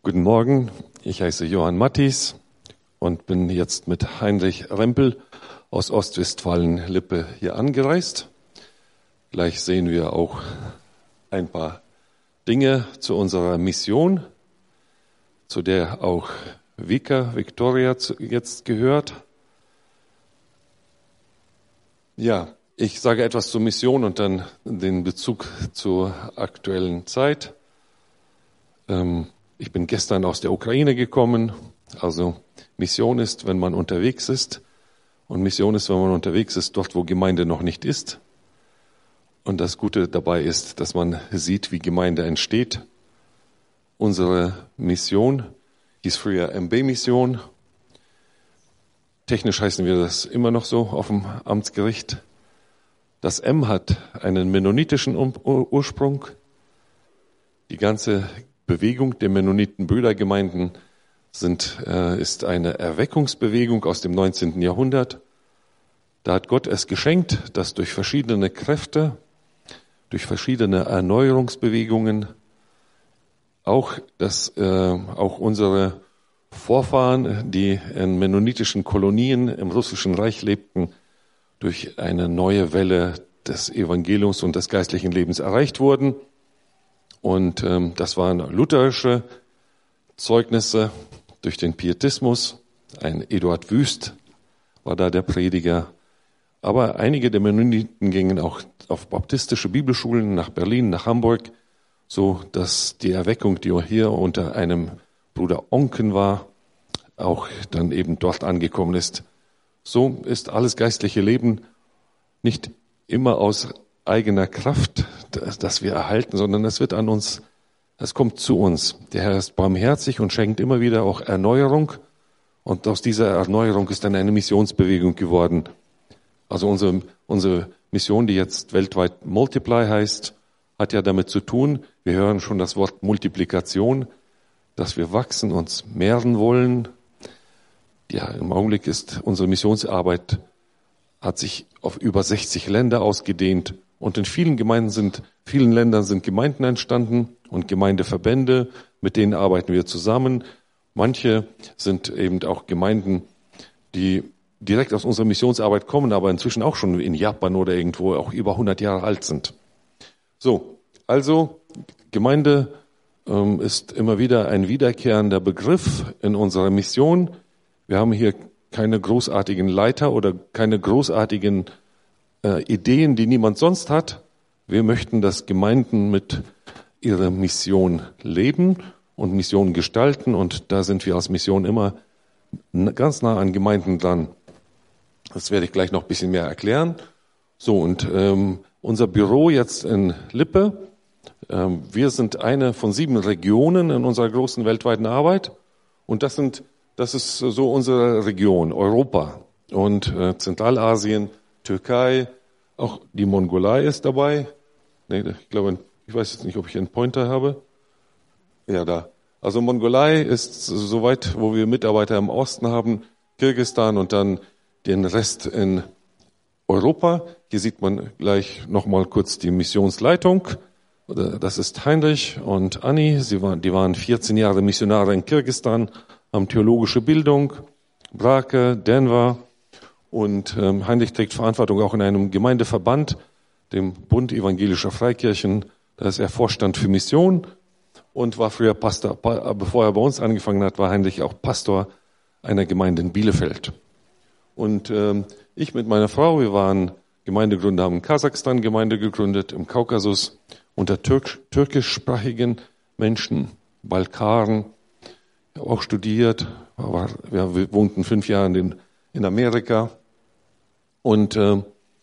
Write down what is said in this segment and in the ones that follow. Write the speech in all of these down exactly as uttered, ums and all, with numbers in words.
Guten Morgen, ich heiße Johann Mattis und bin jetzt mit Heinrich Rempel aus Ostwestfalen-Lippe hier angereist. Gleich sehen wir auch ein paar Dinge zu unserer Mission, zu der auch Vika, Victoria jetzt gehört. Ja, ich sage etwas zur Mission und dann den Bezug zur aktuellen Zeit. Ähm, Ich bin gestern aus der Ukraine gekommen. Also Mission ist, wenn man unterwegs ist. Und Mission ist, wenn man unterwegs ist, dort, wo Gemeinde noch nicht ist. Und das Gute dabei ist, dass man sieht, wie Gemeinde entsteht. Unsere Mission hieß früher M B-Mission. Technisch heißen wir das immer noch so auf dem Amtsgericht. Das M hat einen mennonitischen Ursprung. Die ganze Bewegung der Mennoniten-Brüdergemeinden sind, äh, ist eine Erweckungsbewegung aus dem neunzehnten Jahrhundert. Da hat Gott es geschenkt, dass durch verschiedene Kräfte, durch verschiedene Erneuerungsbewegungen auch, dass äh, auch unsere Vorfahren, die in mennonitischen Kolonien im Russischen Reich lebten, durch eine neue Welle des Evangeliums und des geistlichen Lebens erreicht wurden. Und ähm, das waren lutherische Zeugnisse durch den Pietismus. Ein Eduard Wüst war da der Prediger. Aber einige der Mennoniten gingen auch auf baptistische Bibelschulen nach Berlin, nach Hamburg, so dass die Erweckung, die hier unter einem Bruder Onken war, auch dann eben dort angekommen ist. So ist alles geistliche Leben nicht immer aus eigener Kraft, das wir erhalten, sondern es wird an uns, es kommt zu uns. Der Herr ist barmherzig und schenkt immer wieder auch Erneuerung. Und aus dieser Erneuerung ist dann eine Missionsbewegung geworden. Also unsere, unsere Mission, die jetzt weltweit Multiply heißt, hat ja damit zu tun, wir hören schon das Wort Multiplikation, dass wir wachsen, uns mehren wollen. Ja, im Augenblick ist unsere Missionsarbeit, hat sich auf über sechzig Länder ausgedehnt. Und in vielen Gemeinden sind, vielen Ländern sind Gemeinden entstanden und Gemeindeverbände, mit denen arbeiten wir zusammen. Manche sind eben auch Gemeinden, die direkt aus unserer Missionsarbeit kommen, aber inzwischen auch schon in Japan oder irgendwo auch über hundert Jahre alt sind. So, also Gemeinde ähm, ist immer wieder ein wiederkehrender Begriff in unserer Mission. Wir haben hier keine großartigen Leiter oder keine großartigen äh, Ideen, die niemand sonst hat. Wir möchten, dass Gemeinden mit ihrer Mission leben und Mission gestalten. Und da sind wir als Mission immer ganz nah an Gemeinden dran. Das werde ich gleich noch ein bisschen mehr erklären. So, und ähm, unser Büro jetzt in Lippe. Ähm, wir sind eine von sieben Regionen in unserer großen weltweiten Arbeit. Und das sind Das ist so unsere Region, Europa und äh, Zentralasien, Türkei, auch die Mongolei ist dabei. Nee, ich glaube, ich weiß jetzt nicht, ob ich einen Pointer habe. Ja, da. Also Mongolei ist soweit, wo wir Mitarbeiter im Osten haben, Kirgisistan und dann den Rest in Europa. Hier sieht man gleich nochmal kurz die Missionsleitung. Das ist Heinrich und Anni. Sie waren, die waren vierzehn Jahre Missionare in Kirgisistan, haben theologische Bildung, Brake, Denver und ähm, Heinrich trägt Verantwortung auch in einem Gemeindeverband, dem Bund Evangelischer Freikirchen. Da ist er Vorstand für Mission und war früher Pastor. Bevor er bei uns angefangen hat, war Heinrich auch Pastor einer Gemeinde in Bielefeld. Und ähm, ich mit meiner Frau, wir waren Gemeindegründer, haben in Kasachstan Gemeinde gegründet, im Kaukasus, unter Türk- türkischsprachigen Menschen, Balkaren, auch studiert, war, wir wohnten fünf Jahre in, in Amerika und ähm,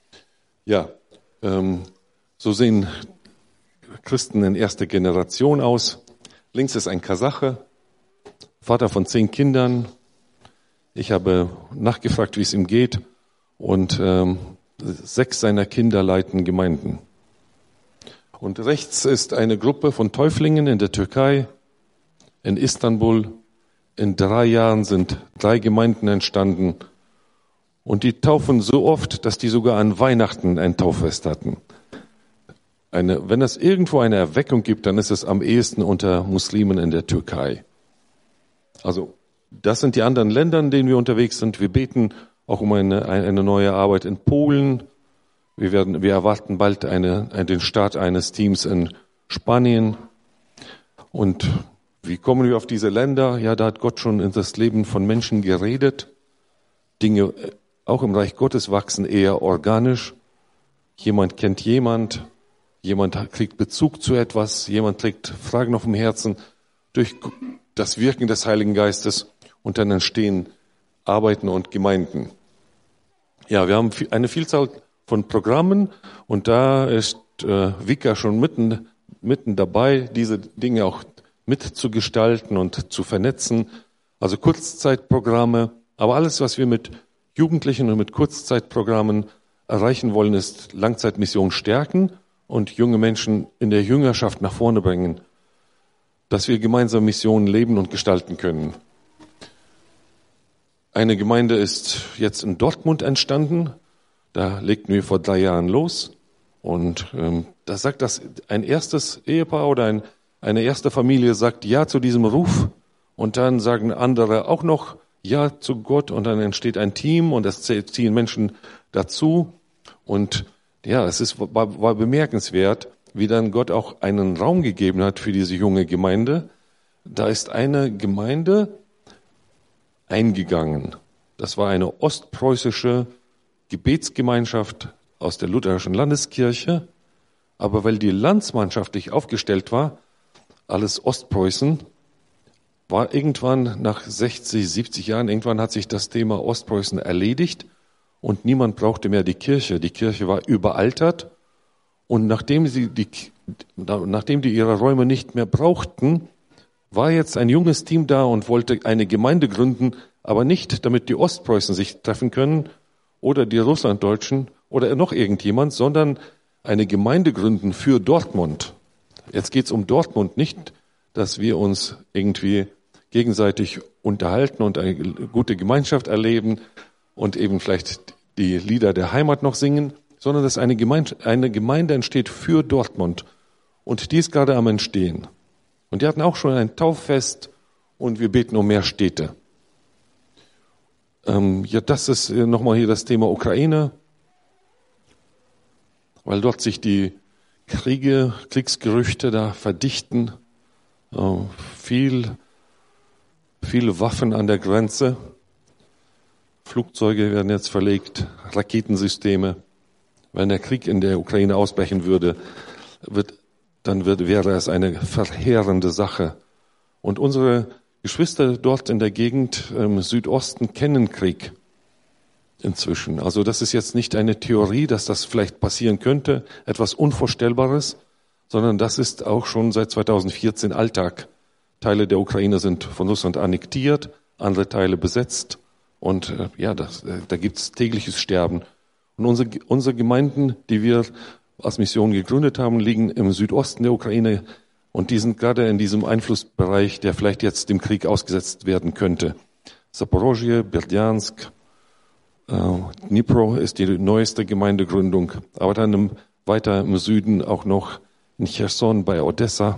ja, ähm, so sehen Christen in erster Generation aus. Links ist ein Kasache, Vater von zehn Kindern. Ich habe nachgefragt, wie es ihm geht und ähm, sechs seiner Kinder leiten Gemeinden. Und rechts ist eine Gruppe von Täuflingen in der Türkei, in Istanbul. In drei Jahren sind drei Gemeinden entstanden und die taufen so oft, dass die sogar an Weihnachten ein Tauffest hatten. Eine, wenn es irgendwo eine Erweckung gibt, dann ist es am ehesten unter Muslimen in der Türkei. Also das sind die anderen Länder, in denen wir unterwegs sind. Wir beten auch um eine, eine neue Arbeit in Polen. Wir werden, wir erwarten bald eine, den Start eines Teams in Spanien. Und wie kommen wir auf diese Länder? Ja, da hat Gott schon in das Leben von Menschen geredet. Dinge auch im Reich Gottes wachsen eher organisch. Jemand kennt jemand, jemand kriegt Bezug zu etwas, jemand trägt Fragen auf dem Herzen durch das Wirken des Heiligen Geistes und dann entstehen Arbeiten und Gemeinden. Ja, wir haben eine Vielzahl von Programmen und da ist äh, Vika schon mitten, mitten dabei, diese Dinge auch mitzugestalten und zu vernetzen. Also Kurzzeitprogramme, aber alles, was wir mit Jugendlichen und mit Kurzzeitprogrammen erreichen wollen, ist Langzeitmission stärken und junge Menschen in der Jüngerschaft nach vorne bringen, dass wir gemeinsam Missionen leben und gestalten können. Eine Gemeinde ist jetzt in Dortmund entstanden. Da legten wir vor drei Jahren los. Und ähm, da sagt das ein erstes Ehepaar oder ein, eine erste Familie sagt Ja zu diesem Ruf. Und dann sagen andere auch noch Ja zu Gott. Und dann entsteht ein Team und es ziehen Menschen dazu. Und ja, es ist, war, war bemerkenswert, wie dann Gott auch einen Raum gegeben hat für diese junge Gemeinde. Da ist eine Gemeinde eingegangen. Das war eine ostpreußische Gebetsgemeinschaft aus der lutherischen Landeskirche. Aber weil die landsmannschaftlich aufgestellt war, alles Ostpreußen, war irgendwann nach sechzig, siebzig Jahren, irgendwann hat sich das Thema Ostpreußen erledigt und niemand brauchte mehr die Kirche. Die Kirche war überaltert und nachdem sie die, nachdem die ihre Räume nicht mehr brauchten, war jetzt ein junges Team da und wollte eine Gemeinde gründen, aber nicht, damit die Ostpreußen sich treffen können oder die Russlanddeutschen oder noch irgendjemand, sondern eine Gemeinde gründen für Dortmund. Jetzt geht's um Dortmund, nicht, dass wir uns irgendwie gegenseitig unterhalten und eine gute Gemeinschaft erleben und eben vielleicht die Lieder der Heimat noch singen, sondern dass eine Gemeinde, eine Gemeinde entsteht für Dortmund. Und die ist gerade am Entstehen. Und die hatten auch schon ein Tauffest und wir beten um mehr Städte. Ähm, ja, das ist nochmal hier das Thema Ukraine, weil dort sich die Kriege, Kriegsgerüchte da verdichten. Äh, viel, viele Waffen an der Grenze. Flugzeuge werden jetzt verlegt, Raketensysteme. Wenn der Krieg in der Ukraine ausbrechen würde, wird dann wird, wäre es eine verheerende Sache. Und unsere Geschwister dort in der Gegend im Südosten kennen Krieg inzwischen. Also das ist jetzt nicht eine Theorie, dass das vielleicht passieren könnte, etwas Unvorstellbares, sondern das ist auch schon seit zweitausendvierzehn Alltag. Teile der Ukraine sind von Russland annektiert, andere Teile besetzt und äh, ja, das, äh, da gibt's tägliches Sterben. Und unsere, unsere Gemeinden, die wir als Mission gegründet haben, liegen im Südosten der Ukraine und die sind gerade in diesem Einflussbereich, der vielleicht jetzt dem Krieg ausgesetzt werden könnte. Zaporozhye, Berdjansk, äh, Dnipro ist die neueste Gemeindegründung, aber dann im, weiter im Süden auch noch in Cherson bei Odessa.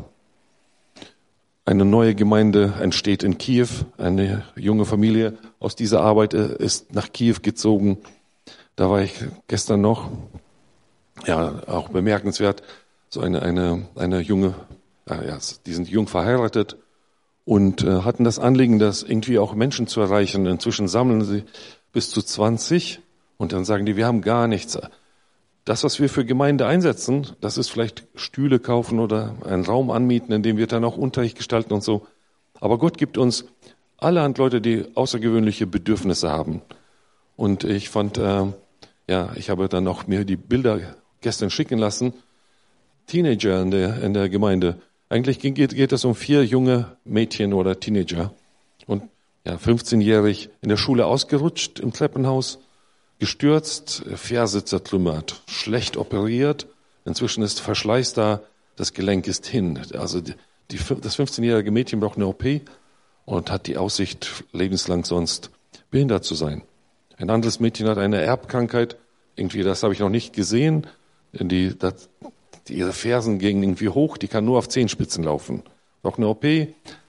Eine neue Gemeinde entsteht in Kiew. Eine junge Familie aus dieser Arbeit ist nach Kiew gezogen. Da war ich gestern noch. Ja, auch bemerkenswert. So eine, eine, eine junge, ja, die sind jung verheiratet und äh, hatten das Anliegen, das irgendwie auch Menschen zu erreichen. Inzwischen sammeln sie bis zu zwanzig und dann sagen die, wir haben gar nichts. Das, was wir für Gemeinde einsetzen, das ist vielleicht Stühle kaufen oder einen Raum anmieten, in dem wir dann auch Unterricht gestalten und so. Aber Gott gibt uns allerhand Leute, die außergewöhnliche Bedürfnisse haben. Und ich fand, äh, ja, ich habe dann auch mir die Bilder gestern schicken lassen. Teenager in der, in der Gemeinde. Eigentlich geht, geht es um vier junge Mädchen oder Teenager. Und ja, fünfzehnjährig in der Schule ausgerutscht im Treppenhaus, gestürzt, Ferse zertrümmert, schlecht operiert. Inzwischen ist Verschleiß da, das Gelenk ist hin. Also die, die, das fünfzehnjährige Mädchen braucht eine O P und hat die Aussicht, lebenslang sonst behindert zu sein. Ein anderes Mädchen hat eine Erbkrankheit, irgendwie, das habe ich noch nicht gesehen. Die, das, die, ihre Fersen gingen irgendwie hoch, die kann nur auf Zehenspitzen laufen. Braucht eine O P.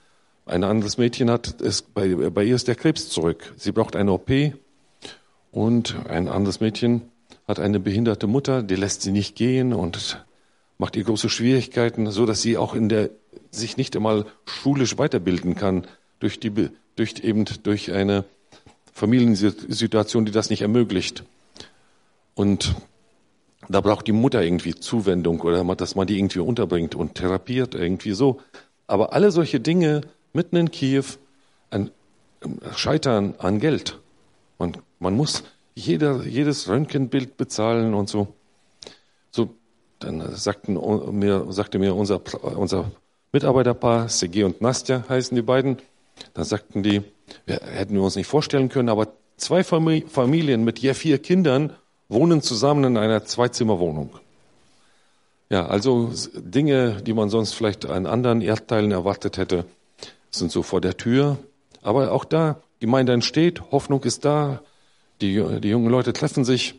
ein anderes Mädchen hat, ist, bei, bei ihr ist der Krebs zurück. Sie braucht eine O P. Und ein anderes Mädchen hat eine behinderte Mutter, die lässt sie nicht gehen und macht ihr große Schwierigkeiten, so dass sie auch in der, sich nicht einmal schulisch weiterbilden kann, durch die, durch eben, durch eine Familiensituation, die das nicht ermöglicht. Und da braucht die Mutter irgendwie Zuwendung oder dass man die irgendwie unterbringt und therapiert irgendwie so. Aber alle solche Dinge mitten in Kiew ein, scheitern an Geld. Man, man muss jeder, jedes Röntgenbild bezahlen und so. So, dann sagten mir, sagte mir unser, unser Mitarbeiterpaar, Sergej und Nastja heißen die beiden, dann sagten die, wir hätten wir uns nicht vorstellen können, aber zwei Familien mit je vier Kindern wohnen zusammen in einer Zweizimmerwohnung. Ja, also Dinge, die man sonst vielleicht an anderen Erdteilen erwartet hätte, sind so vor der Tür. Aber auch da, Gemeinde entsteht, Hoffnung ist da, die, die jungen Leute treffen sich.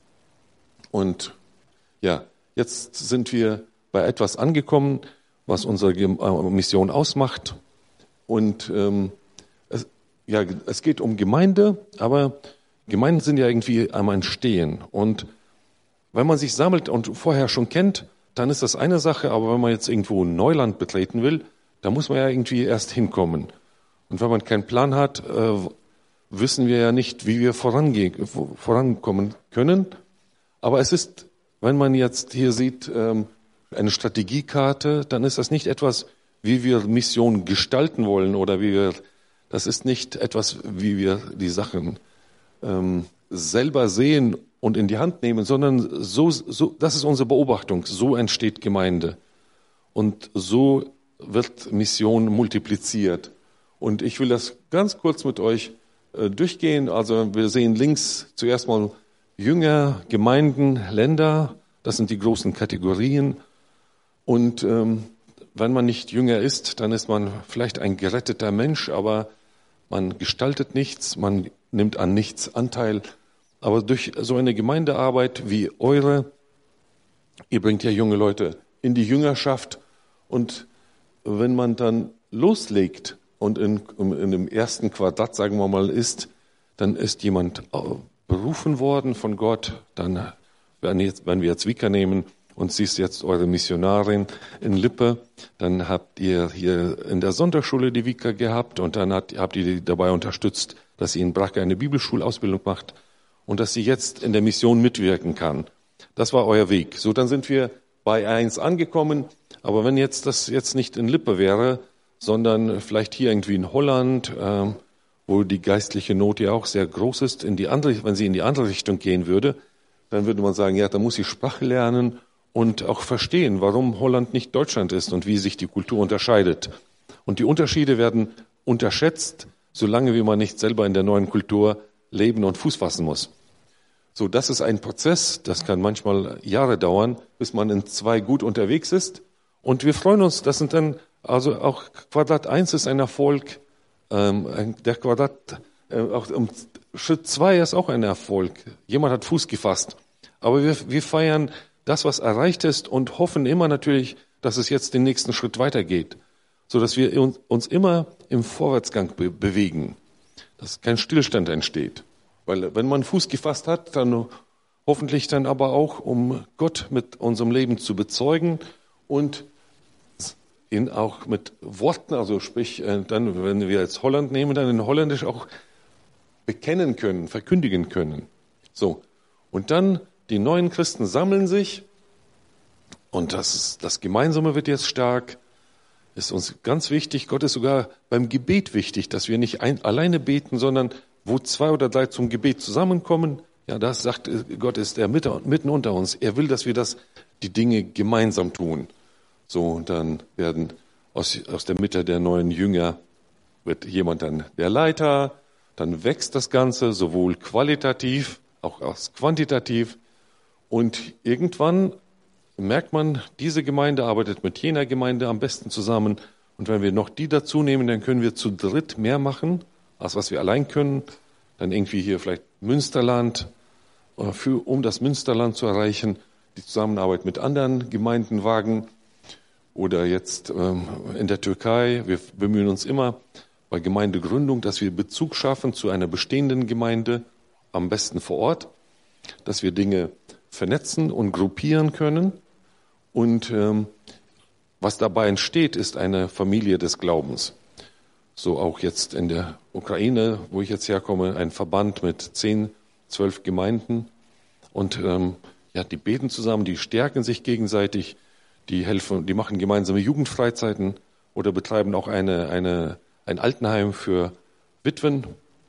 Und ja, jetzt sind wir bei etwas angekommen, was unsere Mission ausmacht. Und ähm, es, ja, es geht um Gemeinde, aber Gemeinden sind ja irgendwie einmal entstehen. Und wenn man sich sammelt und vorher schon kennt, dann ist das eine Sache. Aber wenn man jetzt irgendwo Neuland betreten will, da muss man ja irgendwie erst hinkommen. Und wenn man keinen Plan hat, äh, wissen wir ja nicht, wie wir vorangehen, vorankommen können. Aber es ist, wenn man jetzt hier sieht, ähm, eine Strategiekarte, dann ist das nicht etwas, wie wir Mission gestalten wollen oder wie wir, das ist nicht etwas, wie wir die Sachen ähm, selber sehen und in die Hand nehmen, sondern so, so, das ist unsere Beobachtung. So entsteht Gemeinde. Und so wird Mission multipliziert. Und ich will das ganz kurz mit euch äh, durchgehen. Also wir sehen links zuerst mal Jünger, Gemeinden, Länder. Das sind die großen Kategorien. Und ähm, wenn man nicht Jünger ist, dann ist man vielleicht ein geretteter Mensch, aber man gestaltet nichts, man nimmt an nichts Anteil. Aber durch so eine Gemeindearbeit wie eure, ihr bringt ja junge Leute in die Jüngerschaft. Und wenn man dann loslegt und in, in dem ersten Quadrat, sagen wir mal, ist, dann ist jemand berufen worden von Gott. Dann, wenn, jetzt, wenn wir jetzt Vika nehmen und sie ist jetzt eure Missionarin in Lippe, dann habt ihr hier in der Sonntagsschule die Vika gehabt und dann hat, habt ihr die dabei unterstützt, dass sie in Bracke eine Bibelschulausbildung macht und dass sie jetzt in der Mission mitwirken kann. Das war euer Weg. So, dann sind wir bei eins angekommen. Aber wenn jetzt das jetzt nicht in Lippe wäre, sondern vielleicht hier irgendwie in Holland, ähm, wo die geistliche Not ja auch sehr groß ist, in die andere, wenn sie in die andere Richtung gehen würde, dann würde man sagen, ja, da muss sie Sprache lernen und auch verstehen, warum Holland nicht Deutschland ist und wie sich die Kultur unterscheidet. Und die Unterschiede werden unterschätzt, solange wie man nicht selber in der neuen Kultur leben und Fuß fassen muss. So, das ist ein Prozess, das kann manchmal Jahre dauern, bis man in zwei gut unterwegs ist. Und wir freuen uns, das sind dann, also auch Quadrat eins ist ein Erfolg, ähm, der Quadrat, äh, auch um, Schritt zwei ist auch ein Erfolg. Jemand hat Fuß gefasst. Aber wir, wir feiern das, was erreicht ist und hoffen immer natürlich, dass es jetzt den nächsten Schritt weitergeht, so dass wir uns, uns immer im Vorwärtsgang be- bewegen, dass kein Stillstand entsteht. Weil wenn man Fuß gefasst hat, dann hoffentlich dann aber auch, um Gott mit unserem Leben zu bezeugen und ihn auch mit Worten, also sprich, dann, wenn wir jetzt Holland nehmen, dann in Holländisch auch bekennen können, verkündigen können. So. Und dann die neuen Christen sammeln sich und das, das Gemeinsame wird jetzt stark. Ist uns ganz wichtig. Gott ist sogar beim Gebet wichtig, dass wir nicht ein, alleine beten, sondern wo zwei oder drei zum Gebet zusammenkommen, ja, das sagt Gott, ist er mitten unter uns. Er will, dass wir das, die Dinge gemeinsam tun. So, und dann werden aus, aus der Mitte der neuen Jünger wird jemand dann der Leiter, dann wächst das Ganze sowohl qualitativ, auch als quantitativ. Und irgendwann merkt man, diese Gemeinde arbeitet mit jener Gemeinde am besten zusammen. Und wenn wir noch die dazu nehmen, dann können wir zu dritt mehr machen, als was wir allein können. Dann irgendwie hier vielleicht Münsterland, für, um das Münsterland zu erreichen, die Zusammenarbeit mit anderen Gemeinden wagen. oder jetzt ähm, in der Türkei. Wir bemühen uns immer bei Gemeindegründung, dass wir Bezug schaffen zu einer bestehenden Gemeinde, am besten vor Ort, dass wir Dinge vernetzen und gruppieren können. Und ähm, was dabei entsteht, ist eine Familie des Glaubens. So auch jetzt in der Ukraine, wo ich jetzt herkomme, ein Verband mit zehn, zwölf Gemeinden. Und ähm, ja, die beten zusammen, die stärken sich gegenseitig, die helfen, die machen gemeinsame Jugendfreizeiten oder betreiben auch eine, eine, ein Altenheim für Witwen.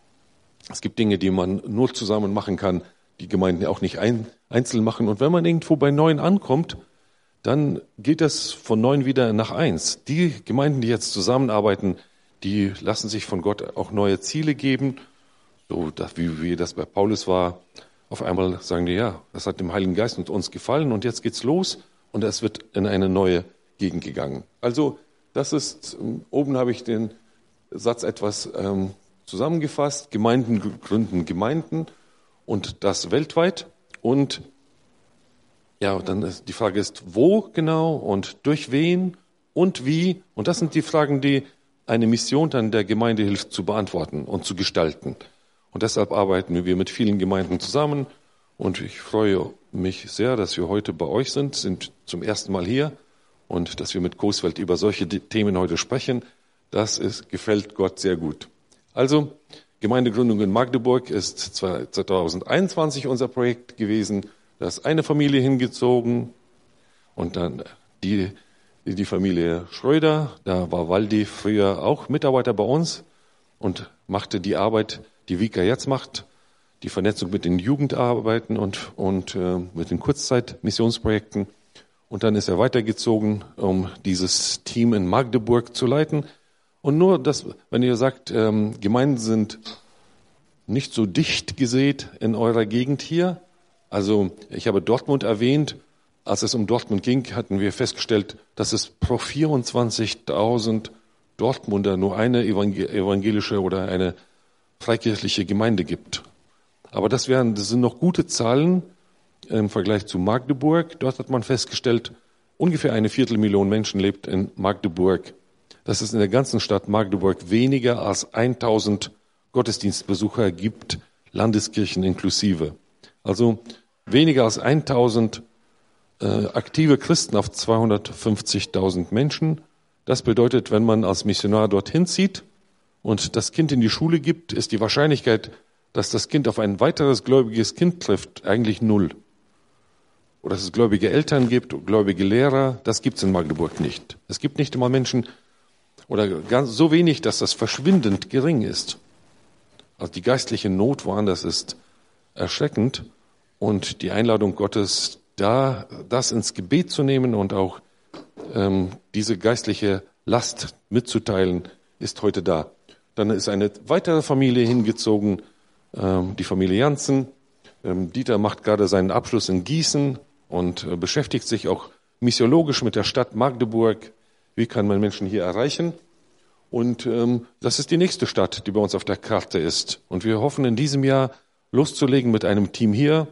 Es gibt Dinge, die man nur zusammen machen kann, die Gemeinden auch nicht ein, einzeln machen. Und wenn man irgendwo bei Neuen ankommt, dann geht das von Neun wieder nach Eins. Die Gemeinden, die jetzt zusammenarbeiten, die lassen sich von Gott auch neue Ziele geben. So wie, wie das bei Paulus war. Auf einmal sagen die, ja, das hat dem Heiligen Geist und uns gefallen und jetzt geht's los und es wird in eine neue Gegend gegangen. Also das ist, oben habe ich den Satz etwas ähm, zusammengefasst. Gemeinden gründen Gemeinden und das weltweit. Und ja, dann ist die Frage ist, wo genau und durch wen und wie. Und das sind die Fragen, die eine Mission dann der Gemeinde hilft zu beantworten und zu gestalten. Und deshalb arbeiten wir mit vielen Gemeinden zusammen. Und ich freue mich sehr, dass wir heute bei euch sind, sind zum ersten Mal hier und dass wir mit Coesfeld über solche Themen heute sprechen. Das ist, gefällt Gott sehr gut. Also, Gemeindegründung in Magdeburg ist zwanzig einundzwanzig unser Projekt gewesen. Da ist eine Familie hingezogen und dann die, die Familie Schröder. Da war Waldi früher auch Mitarbeiter bei uns und machte die Arbeit, die Vika jetzt macht, die Vernetzung mit den Jugendarbeiten und, und äh, mit den Kurzzeitmissionsprojekten. Und dann ist er weitergezogen, um dieses Team in Magdeburg zu leiten. Und nur das, wenn ihr sagt, ähm, Gemeinden sind nicht so dicht gesät in eurer Gegend hier. Also ich habe Dortmund erwähnt. Als es um Dortmund ging, hatten wir festgestellt, dass es pro vierundzwanzigtausend Dortmunder nur eine evangelische oder eine freikirchliche Gemeinde gibt. Aber das wären, das sind noch gute Zahlen im Vergleich zu Magdeburg. Dort hat man festgestellt, ungefähr eine Viertelmillion Menschen lebt in Magdeburg. Dass es in der ganzen Stadt Magdeburg weniger als tausend Gottesdienstbesucher gibt, Landeskirchen inklusive. Also weniger als tausend äh, aktive Christen auf zweihundertfünfzigtausend Menschen. Das bedeutet, wenn man als Missionar dorthin zieht und das Kind in die Schule gibt, ist die Wahrscheinlichkeit, dass das Kind auf ein weiteres gläubiges Kind trifft, eigentlich null. Oder dass es gläubige Eltern gibt, gläubige Lehrer, das gibt es in Magdeburg nicht. Es gibt nicht einmal Menschen, oder ganz so wenig, dass das verschwindend gering ist. Also die geistliche Not woanders ist erschreckend und die Einladung Gottes, da das ins Gebet zu nehmen und auch ähm, diese geistliche Last mitzuteilen, ist heute da. Dann ist eine weitere Familie hingezogen, ähm, die Familie Janssen. Ähm, Dieter macht gerade seinen Abschluss in Gießen und äh, beschäftigt sich auch missiologisch mit der Stadt Magdeburg. Wie kann man Menschen hier erreichen? Und ähm, das ist die nächste Stadt, die bei uns auf der Karte ist. Und wir hoffen in diesem Jahr loszulegen mit einem Team hier.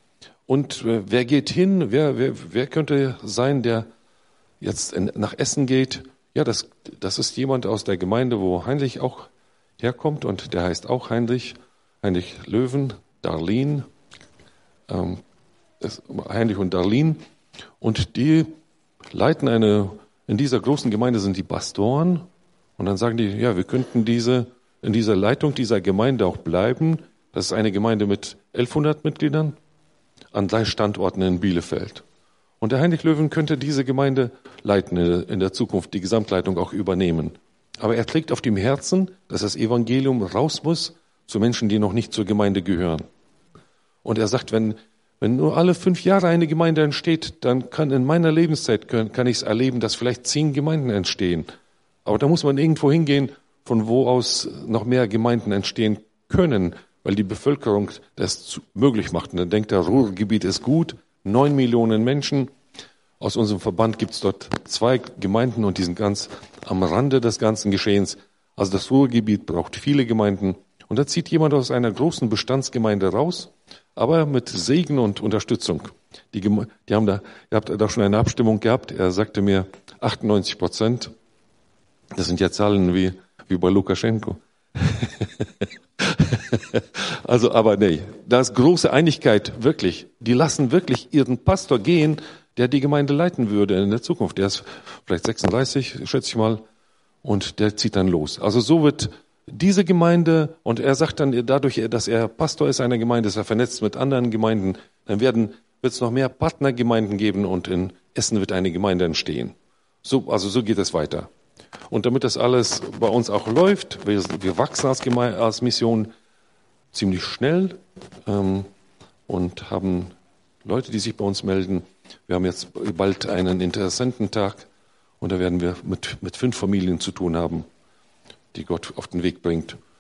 Und äh, wer geht hin? Wer, wer, wer könnte sein, der jetzt in, nach Essen geht? Ja, das, das ist jemand aus der Gemeinde, wo Heinrich auch herkommt. Und der heißt auch Heinrich. Heinrich Löwen, Darlene. Ähm, das, Heinrich und Darlene. Und die leiten eine, in dieser großen Gemeinde sind die Pastoren. Und dann sagen die, ja, wir könnten diese, in dieser Leitung dieser Gemeinde auch bleiben. Das ist eine Gemeinde mit elfhundert Mitgliedern an drei Standorten in Bielefeld. Und der Heinrich Löwen könnte diese Gemeinde leiten, in der Zukunft die Gesamtleitung auch übernehmen. Aber er trägt auf dem Herzen, dass das Evangelium raus muss zu Menschen, die noch nicht zur Gemeinde gehören. Und er sagt, wenn, wenn nur alle fünf Jahre eine Gemeinde entsteht, dann kann in meiner Lebenszeit, kann, kann ich es erleben, dass vielleicht zehn Gemeinden entstehen. Aber da muss man irgendwo hingehen, von wo aus noch mehr Gemeinden entstehen können, weil die Bevölkerung das möglich macht. Und dann denkt der Ruhrgebiet ist gut, neun Millionen Menschen. Aus unserem Verband gibt es dort zwei Gemeinden und die sind ganz am Rande des ganzen Geschehens. Also das Ruhrgebiet braucht viele Gemeinden. Und da zieht jemand aus einer großen Bestandsgemeinde raus, aber mit Segen und Unterstützung. Die, die haben da, ihr habt da schon eine Abstimmung gehabt. Er sagte mir achtundneunzig Prozent. Das sind ja Zahlen wie, wie bei Lukaschenko. Also, aber nee, da ist große Einigkeit, wirklich. Die lassen wirklich ihren Pastor gehen, der die Gemeinde leiten würde in der Zukunft. Der ist vielleicht sechsunddreißig, schätze ich mal, und der zieht dann los. Also so wird diese Gemeinde, und er sagt dann dadurch, dass er Pastor ist einer Gemeinde, ist er vernetzt mit anderen Gemeinden, dann werden, wird es noch mehr Partnergemeinden geben und in Essen wird eine Gemeinde entstehen. So, also so geht es weiter. Und damit das alles bei uns auch läuft, wir, wir wachsen als, Geme- als Mission ziemlich schnell ähm, und haben Leute, die sich bei uns melden. Wir haben jetzt bald einen Interessententag und da werden wir mit, mit fünf Familien zu tun haben, die Gott auf den Weg bringt.